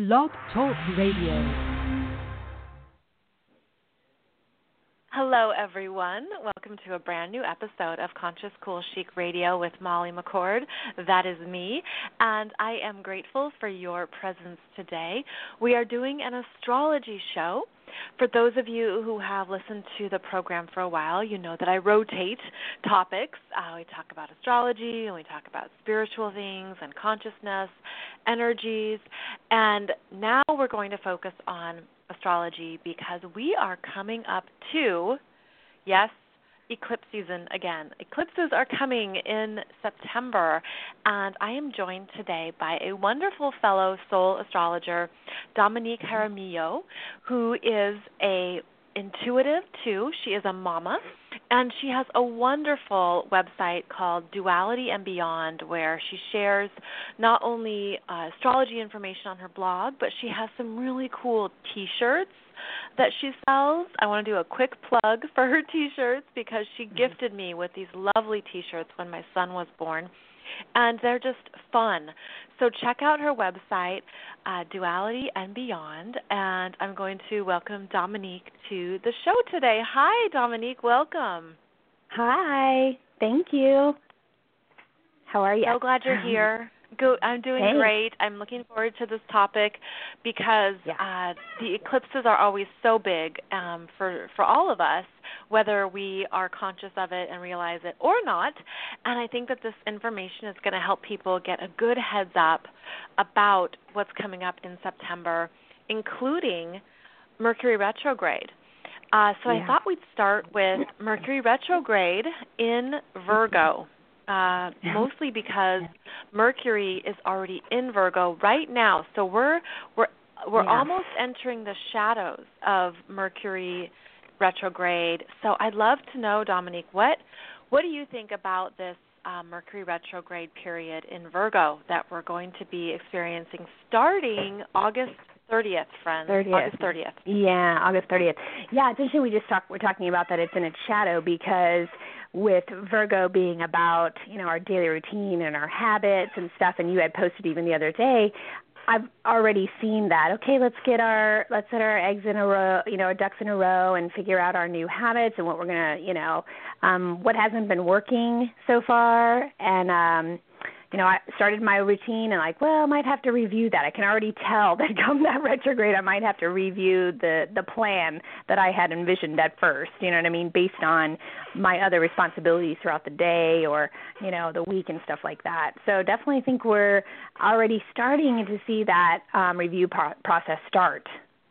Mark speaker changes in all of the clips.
Speaker 1: Blog Talk Radio.
Speaker 2: Hello, everyone. Welcome to a brand new episode of Conscious Cool Chic Radio with Molly McCord. That is me, and I am grateful for your presence today. We are doing an astrology show. For those of you who have listened to the program for a while, you know that I rotate topics. We talk about astrology, and we talk about spiritual things and consciousness, energies, and now we're going to focus on astrology because we are coming up to, yes, eclipse season again. Eclipses are coming in September, and I am joined today by a wonderful fellow soul astrologer, Dominique Jaramillo, who is a intuitive too. She is a mama, and she has a wonderful website called Duality and Beyond, where she shares not only astrology information on her blog, but she has some really cool T-shirts that she sells. I want to do a quick plug for her T-shirts because she gifted me with these lovely T-shirts when my son was born, and they're just fun. So check out her website, Duality and Beyond, and I'm going to welcome Dominique to the show today. Hi, Dominique. Welcome.
Speaker 3: Hi. Thank you. How are you?
Speaker 2: So glad you're here. I'm doing great. I'm looking forward to this topic because the eclipses are always so big for all of us, whether we are conscious of it and realize it or not. And I think that this information is going to help people get a good heads up about what's coming up in September, including Mercury retrograde. I thought we'd start with Mercury retrograde in Virgo. Mostly because Mercury is already in Virgo right now, so we're almost entering the shadows of Mercury retrograde. So I'd love to know, Dominique, what do you think about this Mercury retrograde period in Virgo that we're going to be experiencing starting August 30th, friends. August 30th.
Speaker 3: Yeah, August 30th. Yeah, it's interesting we're talking about that it's in its shadow because with Virgo being about, our daily routine and our habits and stuff, and you had posted even the other day, I've already seen that. Okay, let's set our eggs in a row, our ducks in a row, and figure out our new habits and what we're gonna, what hasn't been working so far, and I started my routine and I might have to review that. I can already tell that come that retrograde, I might have to review the plan that I had envisioned at first, based on my other responsibilities throughout the day or, the week and stuff like that. So definitely think we're already starting to see that review process start,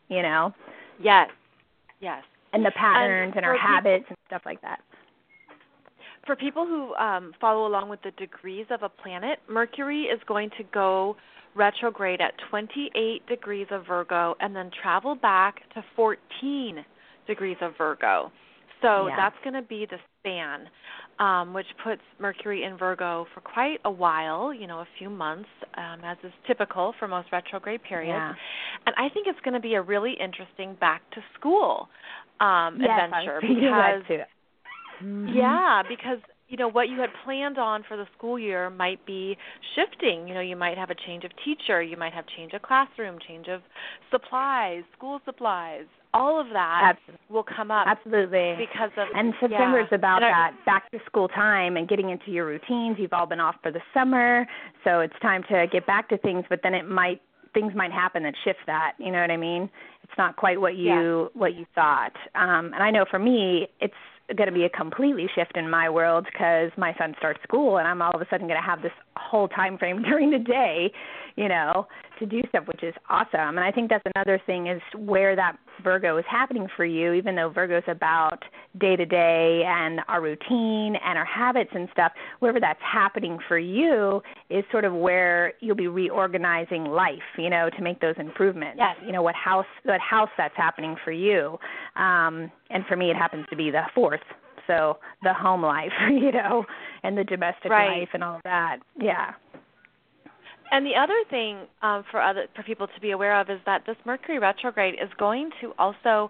Speaker 2: Yes.
Speaker 3: And the patterns and our habits and stuff like that.
Speaker 2: For people who follow along with the degrees of a planet, Mercury is going to go retrograde at 28 degrees of Virgo and then travel back to 14 degrees of Virgo. So that's going to be the span, which puts Mercury in Virgo for quite a while, a few months, as is typical for most retrograde periods. Yeah. And I think it's going to be a really interesting back-to-school adventure because yeah, because, what you had planned on for the school year might be shifting. You might have a change of teacher. You might have change of classroom, change of supplies, school supplies. All of that will come up.
Speaker 3: Absolutely.
Speaker 2: Because of,
Speaker 3: and September is about that back-to-school time and getting into your routines. You've all been off for the summer, so it's time to get back to things, but then things might happen that shift that, you know what I mean? It's not quite what you thought. And I know for me, it's going to be a completely shift in my world because my son starts school and I'm all of a sudden going to have this whole time frame during the day, to do stuff, which is awesome. And I think that's another thing is where that Virgo is happening for you, even though Virgo is about day-to-day and our routine and our habits and stuff, wherever that's happening for you is sort of where you'll be reorganizing life, to make those improvements.
Speaker 2: Yes.
Speaker 3: What house that's happening for you. And for me, it happens to be the fourth. So the home life, and the domestic life and all of that. Yeah.
Speaker 2: And the other thing for people to be aware of is that this Mercury retrograde is going to also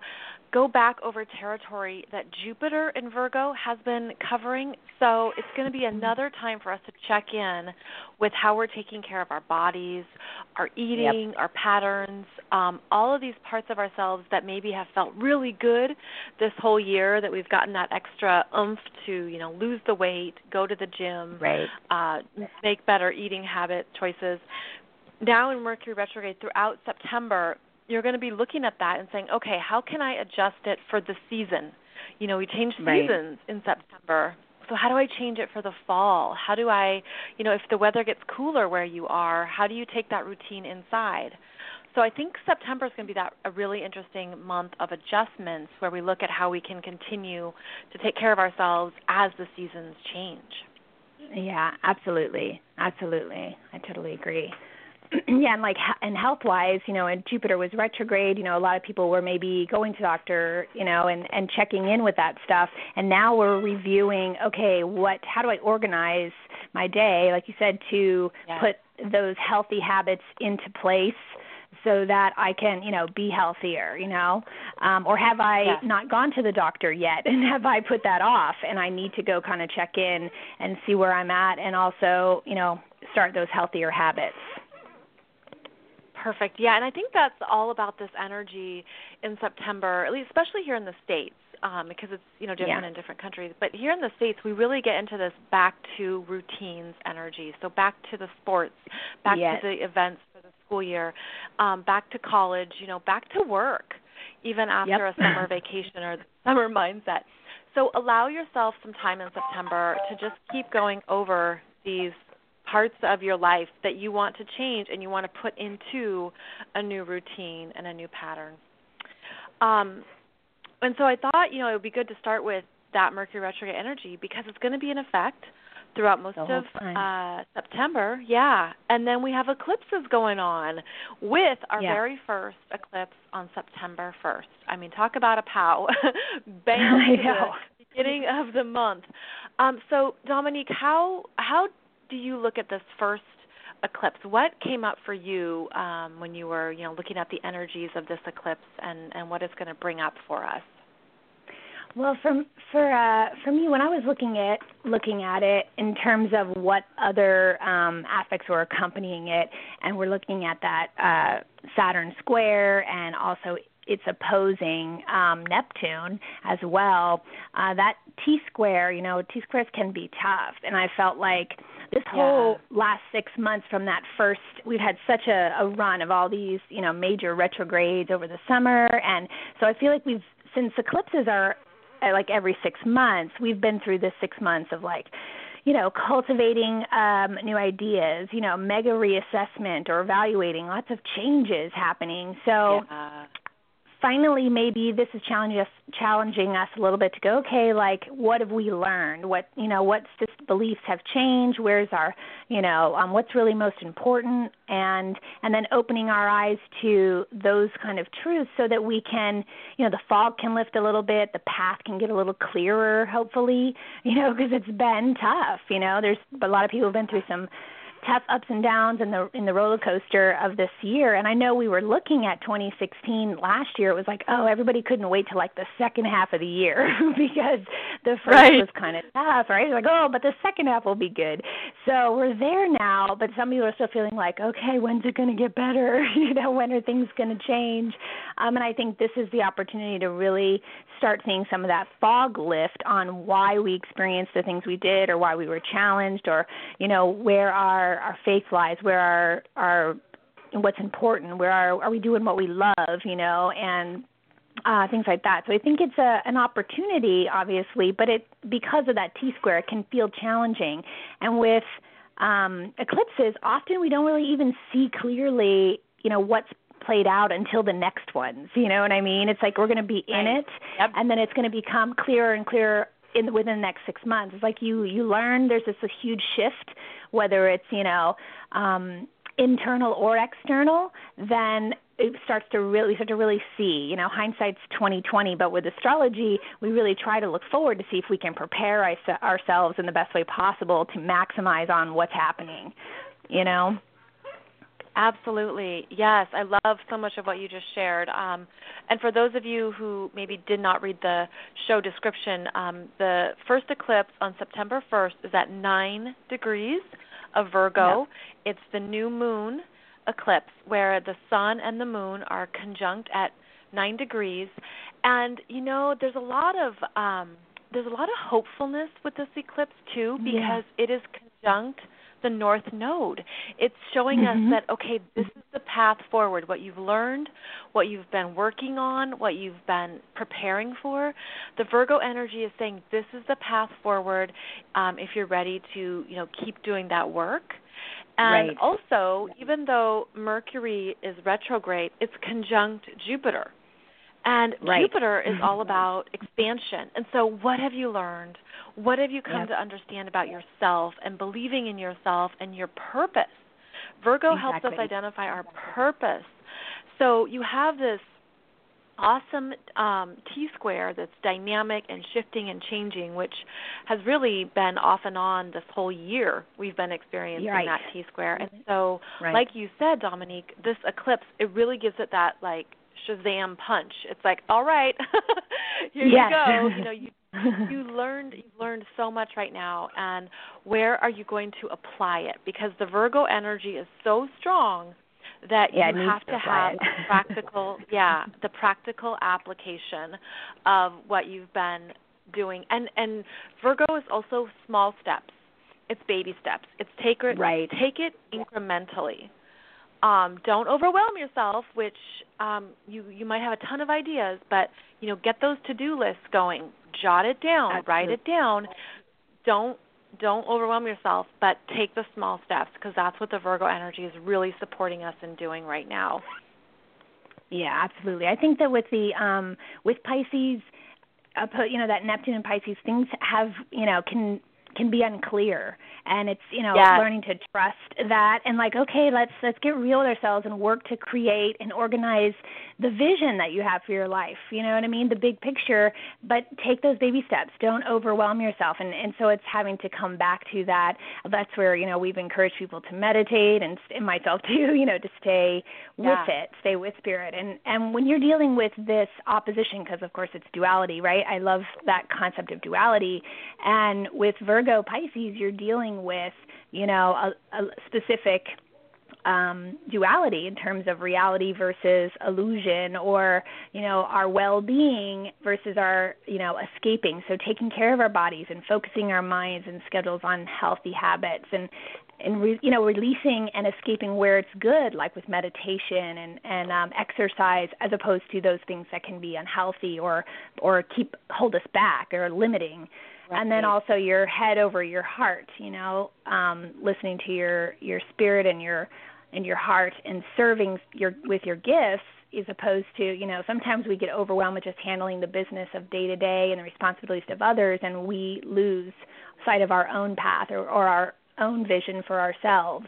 Speaker 2: go back over territory that Jupiter in Virgo has been covering. So it's going to be another time for us to check in with how we're taking care of our bodies, our eating, our patterns, all of these parts of ourselves that maybe have felt really good this whole year, that we've gotten that extra oomph to, lose the weight, go to the gym, make better eating habit choices. Now in Mercury retrograde throughout September, you're going to be looking at that and saying, okay, how can I adjust it for the season? We change seasons in September. So how do I change it for the fall? How do I, if the weather gets cooler where you are, how do you take that routine inside? So I think September is going to be a really interesting month of adjustments where we look at how we can continue to take care of ourselves as the seasons change.
Speaker 3: Yeah, absolutely. Absolutely. I totally agree. Yeah, and health-wise, and Jupiter was retrograde, a lot of people were maybe going to the doctor, and checking in with that stuff. And now we're reviewing, okay, how do I organize my day, like you said, to put those healthy habits into place so that I can, be healthier, or have I not gone to the doctor yet, and have I put that off, and I need to go kind of check in and see where I'm at, and also, start those healthier habits.
Speaker 2: Perfect. Yeah, and I think that's all about this energy in September, at least especially here in the States, because it's different in different countries. But here in the States, we really get into this back to routines energy. So back to the sports, back to the events for the school year, back to college, back to work, even after a summer vacation or the summer mindset. So allow yourself some time in September to just keep going over these parts of your life that you want to change and you want to put into a new routine and a new pattern. And so I thought, it would be good to start with that Mercury retrograde energy because it's going to be in effect throughout most of September. Yeah. And then we have eclipses going on with our very first eclipse on September 1st. I mean, talk about a pow. Bam, the beginning of the month. So, Dominique, how do you look at this first eclipse? What came up for you when you were, looking at the energies of this eclipse and what it's going to bring up for us?
Speaker 3: Well, for me, when I was looking at it in terms of what other aspects were accompanying it, and we're looking at that Saturn square and also it's opposing Neptune as well. That T-square, T-squares can be tough. And I felt like this whole last 6 months from that first, we've had such a run of all these, major retrogrades over the summer. And so I feel like since eclipses are like every 6 months, we've been through this 6 months of cultivating new ideas, mega reassessment or evaluating, lots of changes happening. So finally, maybe this is challenging us a little bit to go, okay, what have we learned? What beliefs have changed? Where's our, what's really most important? And then opening our eyes to those kind of truths so that we can, the fog can lift a little bit, the path can get a little clearer, hopefully, because it's been tough. There's a lot of people have been through some tough ups and downs in the roller coaster of this year. And I know we were looking at 2016 last year. It was like, everybody couldn't wait till the second half of the year because the first was kind of tough, right? It's like, but the second half will be good. So we're there now, but some people are still feeling like, okay, when's it going to get better? When are things going to change? And I think this is the opportunity to really start seeing some of that fog lift on why we experienced the things we did or why we were challenged or, where our faith lies, where our what's important, where are we doing what we love, and things like that. So I think it's an opportunity, obviously, but because of that T-square, it can feel challenging. And with eclipses, often we don't really even see clearly, what's played out until the next ones. You know what I mean? It's like we're going to be in it, and then it's going to become clearer and clearer within the next 6 months. It's like you learn there's a huge shift, whether it's, internal or external, then it starts to really see, hindsight's 20/20, but with astrology, we really try to look forward to see if we can prepare ourselves in the best way possible to maximize on what's happening,
Speaker 2: Absolutely. Yes, I love so much of what you just shared. And for those of you who maybe did not read the show description, the first eclipse on September 1st is at 9 degrees of Virgo.
Speaker 3: Yep.
Speaker 2: It's the new moon eclipse where the sun and the moon are conjunct at 9 degrees. And, there's a lot of hopefulness with this eclipse, too, because it is conjunct the North Node. It's showing us that, okay, this is the path forward, what you've learned, what you've been working on, what you've been preparing for. The Virgo energy is saying this is the path forward if you're ready to, keep doing that work. And also, even though Mercury is retrograde, it's conjunct Jupiter. And Jupiter is all about expansion. And so what have you learned? What have you come to understand about yourself and believing in yourself and your purpose? Virgo helps us identify our purpose. So you have this awesome T-square that's dynamic and shifting and changing, which has really been off and on this whole year. We've been experiencing that T-square. And so, like you said, Dominique, this eclipse, it really gives it that, Shazam punch. It's like, all right, here you go. You've learned so much right now, and where are you going to apply it? Because the Virgo energy is so strong that you have to have the practical application of what you've been doing. And Virgo is also small steps. It's baby steps. It's take it incrementally. Don't overwhelm yourself, which you might have a ton of ideas, but get those to-do lists going. Jot it down, write it down. Don't overwhelm yourself, but take the small steps, because that's what the Virgo energy is really supporting us in doing right now.
Speaker 3: Yeah, absolutely. I think that with the with Pisces, that Neptune and Pisces, things have can be unclear, and it's learning to trust that, and okay, let's get real with ourselves and work to create and organize the vision that you have for your life. You know what I mean? The big picture, but take those baby steps. Don't overwhelm yourself, and so it's having to come back to that. That's where we've encouraged people to meditate, and myself too. To stay with it, stay with spirit, and when you're dealing with this opposition, because of course it's duality, right? I love that concept of duality, and with Virgo Pisces, you're dealing with a specific duality in terms of reality versus illusion, or our well-being versus our escaping. So taking care of our bodies and focusing our minds and schedules on healthy habits, and releasing and escaping where it's good, like with meditation and exercise, as opposed to those things that can be unhealthy or hold us back or limiting. And then also your head over your heart, listening to your spirit and your heart, and serving with your gifts, as opposed to, sometimes we get overwhelmed with just handling the business of day to day and the responsibilities of others, and we lose sight of our own path or our own vision for ourselves,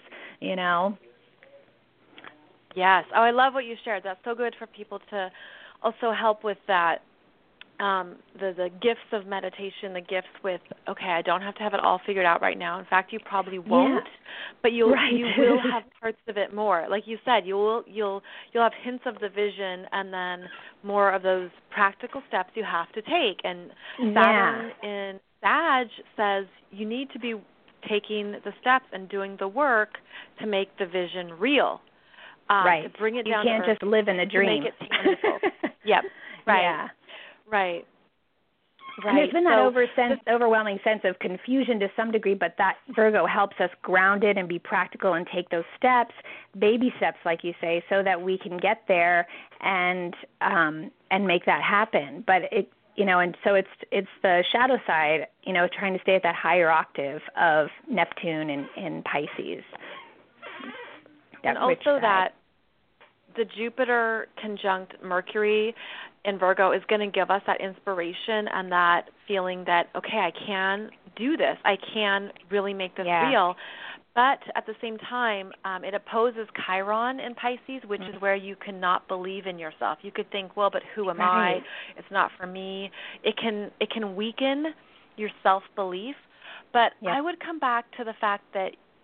Speaker 2: Yes. Oh, I love what you shared. That's so good for people to also help with that. The gifts of meditation, the gifts with, okay, I don't have to have it all figured out right now. In fact, you probably won't, but you will have parts of it more. Like you said, you'll have hints of the vision, and then more of those practical steps you have to take. And Saturn in Sag says you need to be taking the steps and doing the work to make the vision real. To bring it down to earth.
Speaker 3: You can't just live in a dream.
Speaker 2: To make it tangible. Yep. Right.
Speaker 3: Yeah.
Speaker 2: Right.
Speaker 3: And there's been that overwhelming sense of confusion to some degree, but that Virgo helps us ground it and be practical and take those steps, baby steps, like you say, so that we can get there and make that happen. But and so it's the shadow side, trying to stay at that higher octave of Neptune and Pisces.
Speaker 2: And also that the Jupiter conjunct Mercury in Virgo is going to give us that inspiration and that feeling that, okay, I can do this. I can really make this real. But at the same time, it opposes Chiron in Pisces, which is where you cannot believe in yourself. You could think, well, but who am I? It's not for me. It can weaken your self-belief. But I would come back to the fact that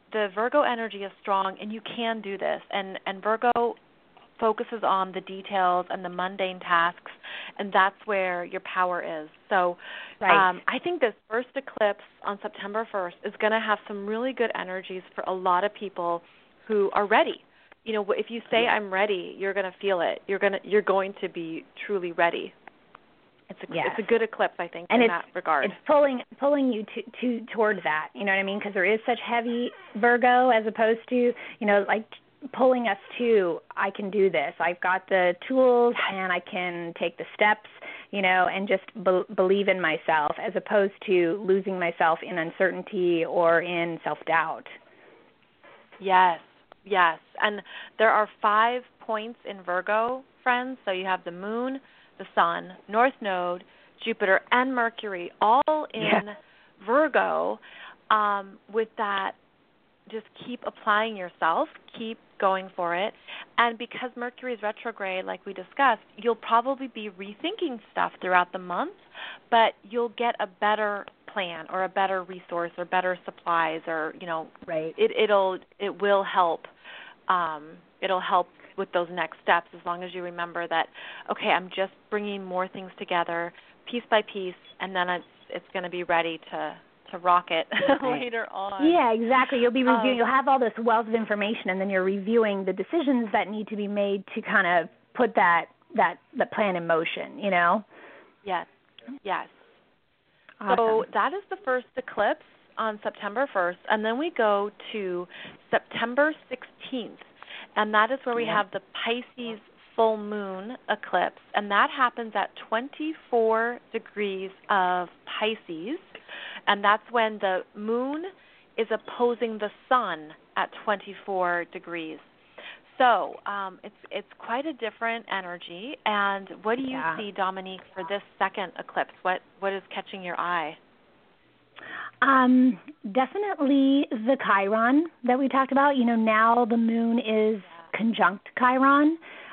Speaker 2: the Virgo energy is strong, and you can do this. And Virgo focuses on the details and the mundane tasks, and that's where your power is. So I think this first eclipse on September 1st is going to have some really good energies for a lot of people who are ready. You know, if you say I'm ready, you're going to feel it. You're going to be truly ready. It's a good eclipse, I think, in that regard.
Speaker 3: It's pulling you towards that. You know what I mean? Because there is such heavy Virgo, as opposed to, you know, like pulling us to, I can do this. I've got the tools and I can take the steps, you know, and just believe in myself, as opposed to losing myself in uncertainty or in self-doubt.
Speaker 2: Yes. And there are 5 points in Virgo, friends. So you have the moon, the sun, North Node, Jupiter, and Mercury, all in Virgo. With that, just keep applying yourself, keep going for it. And because Mercury is retrograde, like we discussed, you'll probably be rethinking stuff throughout the month, but you'll get a better plan or a better resource or better supplies, or, you know, it will help. It'll help with those next steps, as long as you remember that, okay, I'm just bringing more things together piece by piece, and then it's going to be ready to rock it later on.
Speaker 3: Yeah, exactly. You'll be reviewing. You'll have all this wealth of information, and then you're reviewing the decisions that need to be made to kind of put the plan in motion, you know?
Speaker 2: Yes.
Speaker 3: Awesome.
Speaker 2: So that is the first eclipse on September 1st, and then we go to September 16th. And that is where we have the Pisces full moon eclipse, and that happens at 24 degrees of Pisces, and that's when the moon is opposing the sun at 24 degrees. So it's quite a different energy. And what do you see, Dominique, for this second eclipse? What is catching your eye?
Speaker 3: Definitely the Chiron that we talked about. You know, now the moon is conjunct Chiron.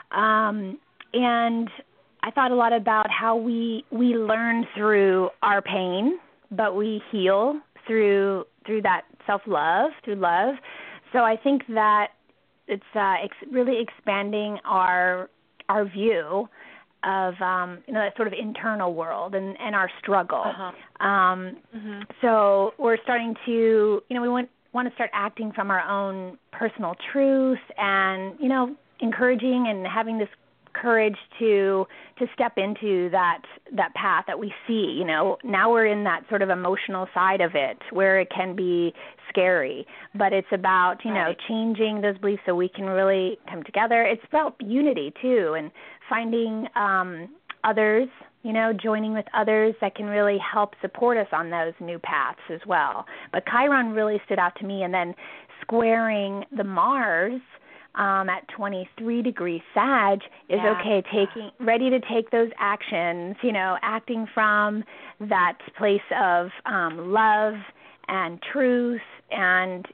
Speaker 3: And I thought a lot about how we learn through our pain, but we heal through that self-love, through love. So I think that it's really expanding our view of that sort of internal world and our struggle. So we're starting to, we want to start acting from our own personal truth, and encouraging and having this courage to step into that path that we see. Now we're in that sort of emotional side of it where it can be scary, but it's about changing those beliefs so we can really come together. It's about unity too, and finding others, joining with others that can really help support us on those new paths as well. But Chiron really stood out to me, and then squaring the Mars at 23 degrees Sag is ready to take those actions, acting from that place of love and truth, and,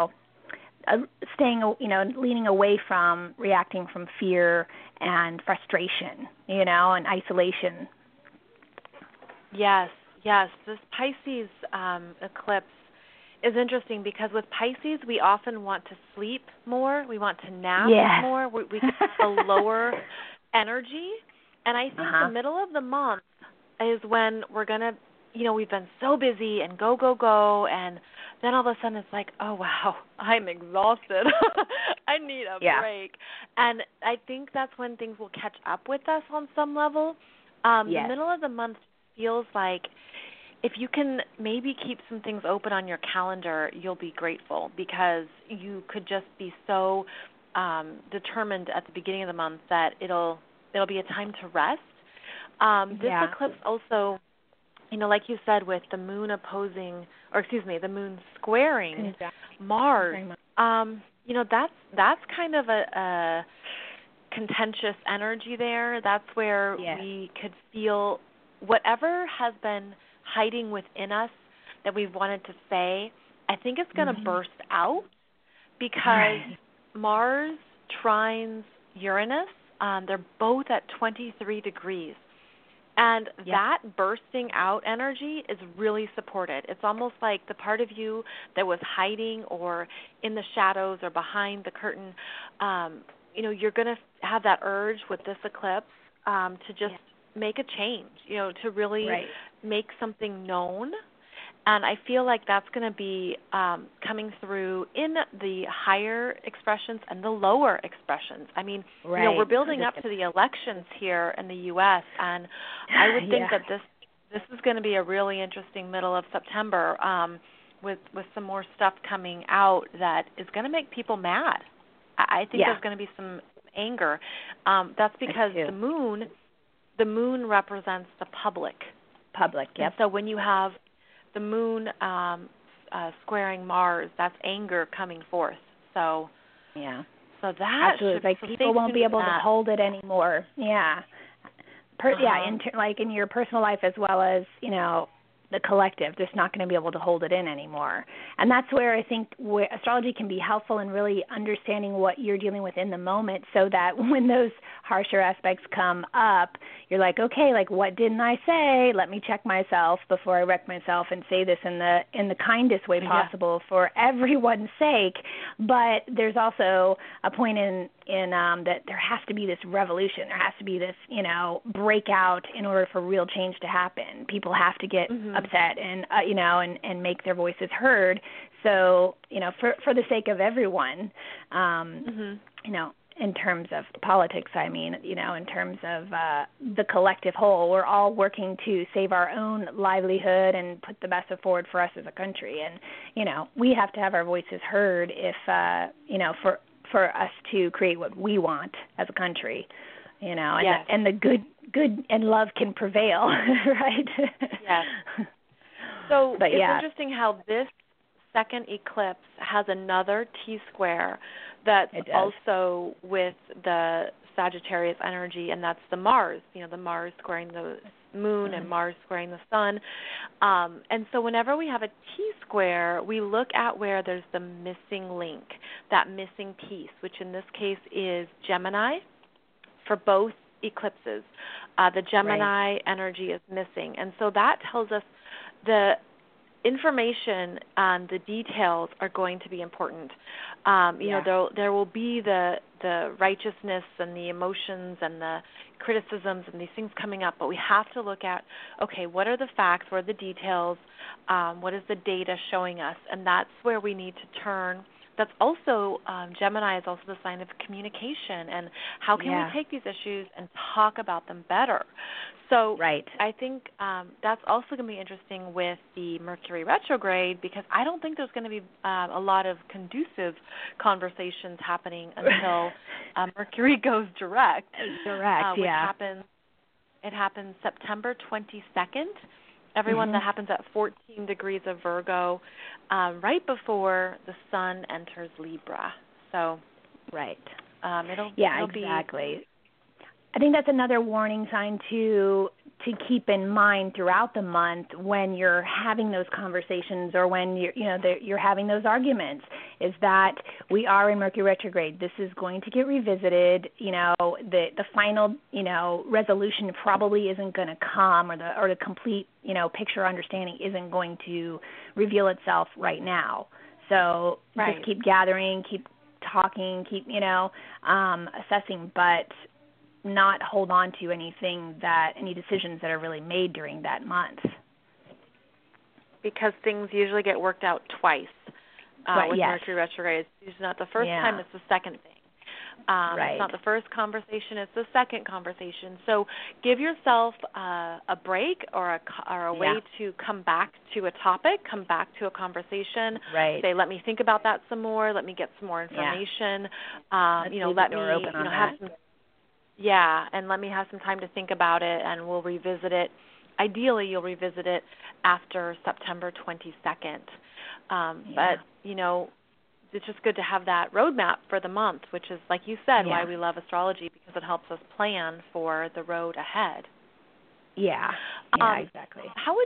Speaker 3: leaning away from reacting from fear and frustration, and isolation.
Speaker 2: Yes. This Pisces eclipse is interesting because with Pisces, we often want to sleep more. We want to nap more. We have a lower energy. And I think the middle of the month is when we're going to, we've been so busy and go, and then all of a sudden it's like, oh, wow, I'm exhausted. I need a break. And I think that's when things will catch up with us on some level. The middle of the month feels like if you can maybe keep some things open on your calendar, you'll be grateful, because you could just be so determined at the beginning of the month that it'll be a time to rest. This eclipse also, like you said, with the moon the moon squaring Mars, that's kind of a contentious energy there. That's where we could feel whatever has been hiding within us that we've wanted to say. I think it's going to burst out, because Mars trines Uranus. They're both at 23 degrees. And
Speaker 3: Yeah.
Speaker 2: that bursting out energy is really supported. It's almost like the part of you that was hiding or in the shadows or behind the curtain, you're going to have that urge with this eclipse to just make a change, to really make something known. And I feel like that's going to be coming through in the higher expressions and the lower expressions. I mean, we're building up to the elections here in the U.S., and I would think that this is going to be a really interesting middle of September with some more stuff coming out that is going to make people mad. I think there's going to be some anger. That's because the moon represents the public.
Speaker 3: Yep.
Speaker 2: And so when you have the moon squaring Mars, that's anger coming forth. So so that
Speaker 3: absolutely, people won't be able to hold it anymore. Yeah, in your personal life as well as the collective, just not going to be able to hold it in anymore. And that's where I think astrology can be helpful in really understanding what you're dealing with in the moment, so that when those harsher aspects come up, you're like, okay, like, what didn't I say? Let me check myself before I wreck myself and say this in the kindest way possible for everyone's sake. But there's also a point in that there has to be this revolution. There has to be this, breakout in order for real change to happen. People have to get upset and and make their voices heard. So for the sake of everyone, in terms of politics, I mean, in terms of the collective whole, we're all working to save our own livelihood and put the best foot forward for us as a country. And we have to have our voices heard if for us to create what we want as a country. And the good and love can prevail, right?
Speaker 2: Yes. So it's interesting how this second eclipse has another T-square that's also with the Sagittarius energy, and that's the Mars, the Mars squaring the moon and Mars squaring the sun. And so whenever we have a T-square, we look at where there's the missing link, that missing piece, which in this case is Gemini for both eclipses. The Gemini energy is missing. And so that tells us the information and the details are going to be important. There will be the righteousness and the emotions and the criticisms and these things coming up, but we have to look at, okay, what are the facts, what are the details, what is the data showing us, and that's where we need to turn. That's also, Gemini is also the sign of communication, and how can we take these issues and talk about them better? So I think that's also going to be interesting with the Mercury retrograde, because I don't think there's going to be a lot of conducive conversations happening until Mercury goes direct. Which happens September 22nd. Everyone, that happens at 14 degrees of Virgo, right before the sun enters Libra. So, it'll
Speaker 3: exactly. I think that's another warning sign to keep in mind throughout the month when you're having those conversations or when you're having those arguments, is that we are in Mercury retrograde. This is going to get revisited. The final resolution probably isn't going to come, or the complete picture understanding isn't going to reveal itself right now. So just keep gathering, keep talking, keep assessing, but not hold on to any decisions that are really made during that month.
Speaker 2: Because things usually get worked out twice with Mercury retrograde. It's usually not the first time, it's the second thing. It's not the first conversation, it's the second conversation. So give yourself a break or a way to come back to a topic, come back to a conversation. Say, let me think about that some more, let me get some more information. Let me have some and let me have some time to think about it, and we'll revisit it. Ideally, you'll revisit it after September 22nd. But, it's just good to have that roadmap for the month, which is, like you said, why we love astrology, because it helps us plan for the road ahead.
Speaker 3: Exactly.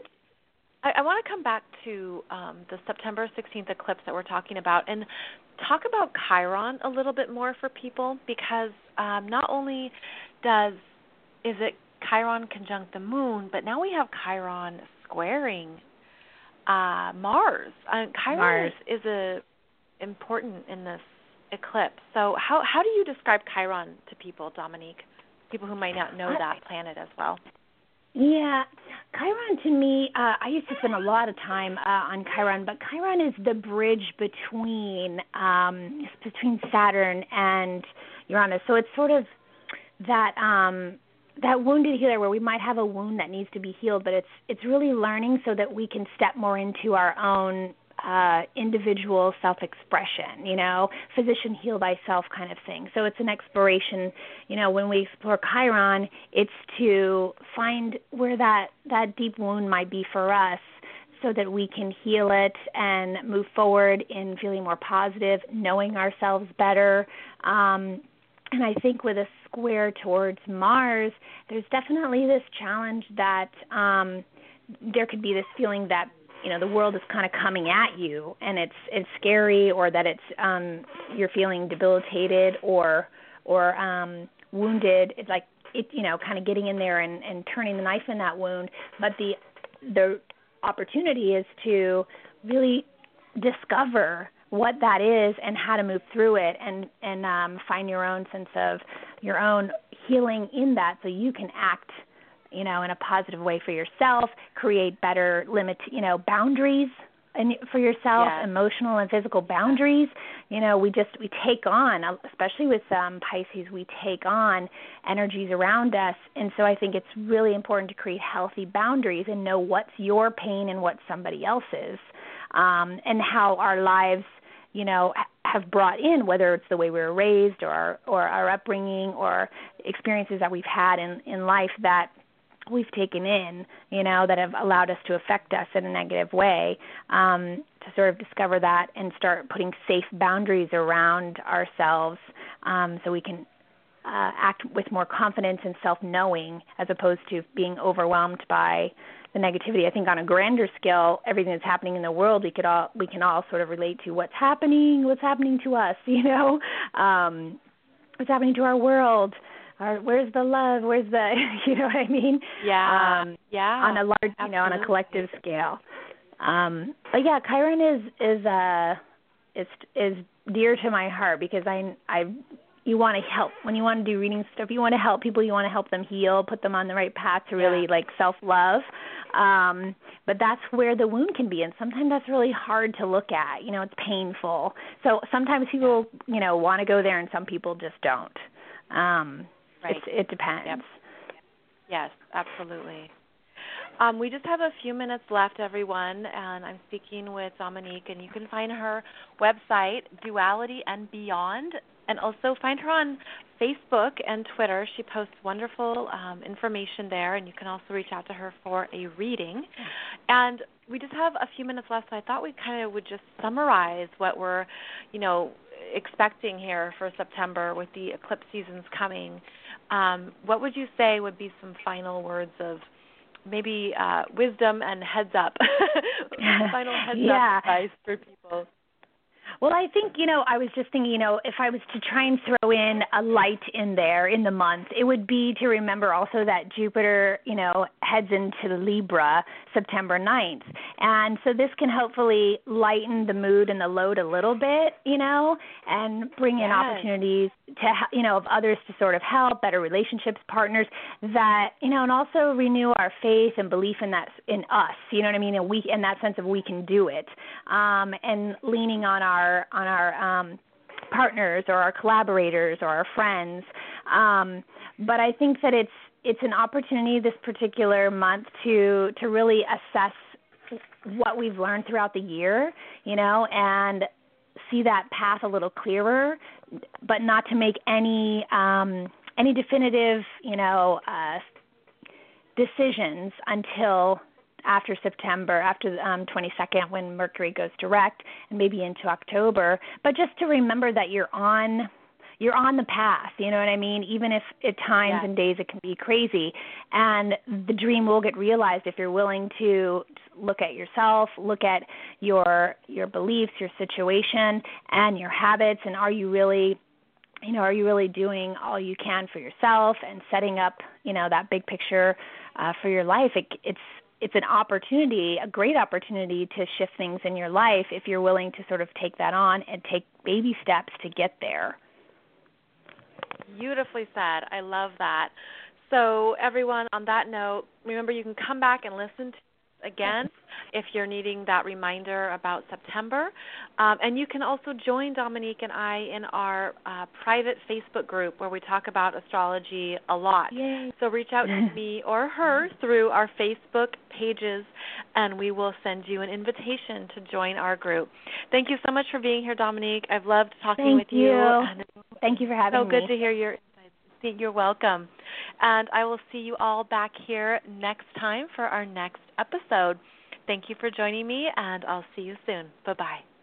Speaker 2: I want to come back to the September 16th eclipse that we're talking about and talk about Chiron a little bit more for people, because not only is it Chiron conjunct the moon, but now we have Chiron squaring Mars. Chiron is important in this eclipse. So how do you describe Chiron to people, Dominique? People who might not know that planet as well.
Speaker 3: Yeah, Chiron to me, I used to spend a lot of time on Chiron, but Chiron is the bridge between Saturn and Uranus. So it's sort of that wounded healer where we might have a wound that needs to be healed, but it's really learning so that we can step more into our own individual self-expression, physician heal thyself kind of thing. So it's an exploration, when we explore Chiron, it's to find where that deep wound might be for us so that we can heal it and move forward in feeling more positive, knowing ourselves better. And I think with a square towards Mars, there's definitely this challenge that there could be this feeling that the world is kind of coming at you, and it's scary, or that it's you're feeling debilitated or wounded. It's like kind of getting in there and turning the knife in that wound. But the opportunity is to really discover what that is and how to move through it, and find your own sense of your own healing in that, so you can act in a positive way for yourself, create better boundaries for yourself, emotional and physical boundaries. We take on, especially with Pisces, we take on energies around us. And so I think it's really important to create healthy boundaries and know what's your pain and what's somebody else's, and how our lives have brought in, whether it's the way we were raised or our upbringing or experiences that we've had in life that we've taken in, that have allowed us to affect us in a negative way, to sort of discover that and start putting safe boundaries around ourselves, so we can act with more confidence and self-knowing as opposed to being overwhelmed by the negativity. I think on a grander scale, everything that's happening in the world, we can all sort of relate to what's happening to us, what's happening to our world. Where's the love? Where's the, you know what I mean?
Speaker 2: Yeah.
Speaker 3: On a large, on a collective scale. But yeah, Chiron is dear to my heart because you want to help. When you want to do reading stuff, you want to help people. You want to help them heal, put them on the right path to really self-love. But that's where the wound can be, and sometimes that's really hard to look at. It's painful. So sometimes people, want to go there, and some people just don't.
Speaker 2: Right.
Speaker 3: It depends.
Speaker 2: Yep. Yes, absolutely. We just have a few minutes left, everyone, and I'm speaking with Dominique, and you can find her website, Duality and Beyond, and also find her on Facebook and Twitter. She posts wonderful information there, and you can also reach out to her for a reading. And we just have a few minutes left, so I thought we kind of would just summarize what we're, expecting here for September with the eclipse seasons coming. What would you say would be some final words of maybe wisdom and heads up, final heads up advice for people?
Speaker 3: Well, I think, I was just thinking, if I was to try and throw in a light in there in the month, it would be to remember also that Jupiter, heads into Libra September 9th. And so this can hopefully lighten the mood and the load a little bit, and bring in opportunities to, of others to sort of help, better relationships, partners that, and also renew our faith and belief in that, in us, you know what I mean? And in that sense of we can do it, and leaning on our partners or our collaborators or our friends. But I think that it's an opportunity this particular month to really assess what we've learned throughout the year, and see that path a little clearer, but not to make any definitive, decisions until after September, after the 22nd, when Mercury goes direct, and maybe into October. But just to remember that you're on the path, you know what I mean? Even if at times and days it can be crazy, and the dream will get realized if you're willing to look at yourself, look at your beliefs, your situation, and your habits, and are you really are you really doing all you can for yourself and setting up, that big picture for your life? It's an opportunity, a great opportunity to shift things in your life if you're willing to sort of take that on and take baby steps to get there.
Speaker 2: Beautifully said. I love that. So everyone, on that note, remember you can come back and listen to again if you're needing that reminder about September. And you can also join Dominique and I in our private Facebook group where we talk about astrology a lot.
Speaker 3: Yay.
Speaker 2: So reach out to me or her through our Facebook pages, and we will send you an invitation to join our group. Thank you so much for being here, Dominique. I've loved talking with you.
Speaker 3: Thank you for having me.
Speaker 2: So good to hear your insights. You're welcome. And I will see you all back here next time for our next episode. Thank you for joining me, and I'll see you soon. Bye-bye.